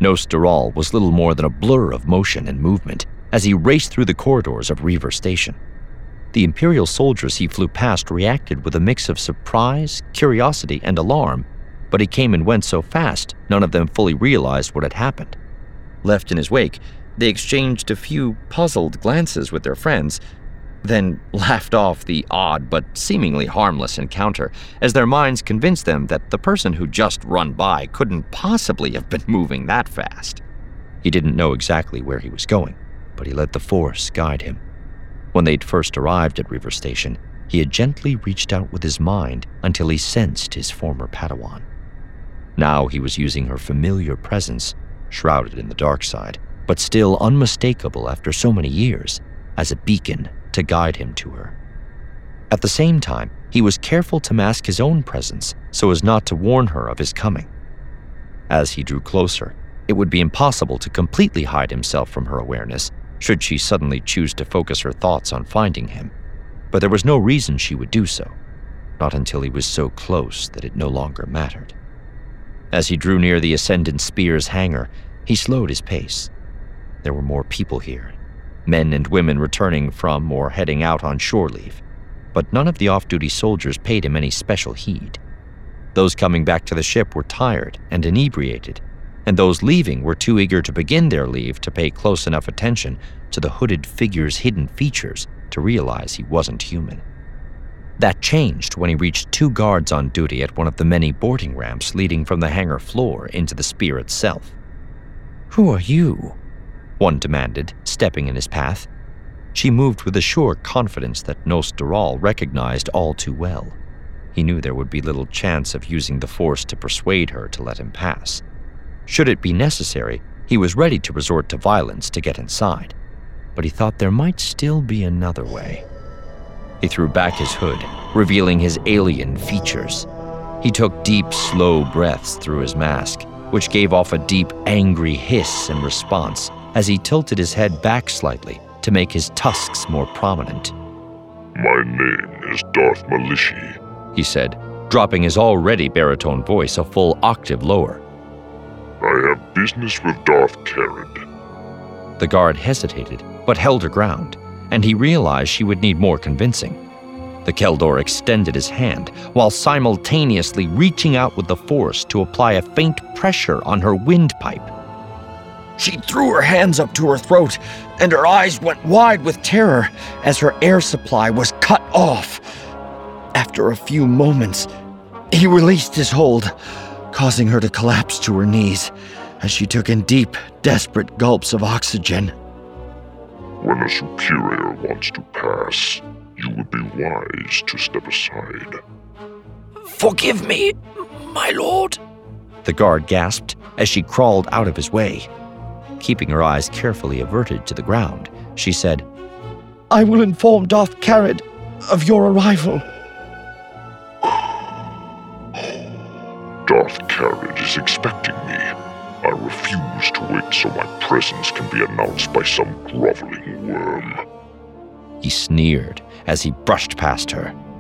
Nostaral was little more than a blur of motion and movement as he raced through the corridors of Reaver Station. The Imperial soldiers he flew past reacted with a mix of surprise, curiosity, and alarm, but he came and went so fast none of them fully realized what had happened. Left in his wake, they exchanged a few puzzled glances with their friends, then laughed off the odd but seemingly harmless encounter as their minds convinced them that the person who just run by couldn't possibly have been moving that fast. He didn't know exactly where he was going, but he let the Force guide him. When they'd first arrived at Reaver Station, he had gently reached out with his mind until he sensed his former Padawan. Now he was using her familiar presence, shrouded in the dark side, but still unmistakable after so many years, as a beacon to guide him to her. At the same time, he was careful to mask his own presence so as not to warn her of his coming. As he drew closer, it would be impossible to completely hide himself from her awareness should she suddenly choose to focus her thoughts on finding him. But there was no reason she would do so, not until he was so close that it no longer mattered. As he drew near the Ascendant Spear's hangar, he slowed his pace. There were more people here, men and women returning from or heading out on shore leave, but none of the off-duty soldiers paid him any special heed. Those coming back to the ship were tired and inebriated, and those leaving were too eager to begin their leave to pay close enough attention to the hooded figure's hidden features to realize he wasn't human. That changed when he reached 2 guards on duty at one of the many boarding ramps leading from the hangar floor into the Spear itself. "Who are you?" one demanded, stepping in his path. She moved with a sure confidence that Nostaral recognized all too well. He knew there would be little chance of using the Force to persuade her to let him pass. Should it be necessary, he was ready to resort to violence to get inside, but he thought there might still be another way. He threw back his hood, revealing his alien features. He took deep, slow breaths through his mask, which gave off a deep, angry hiss in response as he tilted his head back slightly to make his tusks more prominent. "My name is Darth Malishi," he said, dropping his already baritone voice a full octave lower. "I have business with Darth Carid." The guard hesitated, but held her ground, and he realized she would need more convincing. The Keldor extended his hand, while simultaneously reaching out with the Force to apply a faint pressure on her windpipe. She threw her hands up to her throat, and her eyes went wide with terror as her air supply was cut off. After a few moments, he released his hold, causing her to collapse to her knees as she took in deep, desperate gulps of oxygen. "When a superior wants to pass, you would be wise to step aside." "Forgive me, my lord," the guard gasped as she crawled out of his way. Keeping her eyes carefully averted to the ground, she said, "I will inform Darth Carid of your arrival." "Darth Carid is expecting me. I refuse to wait so my presence can be announced by some groveling worm." He sneered as he brushed past her.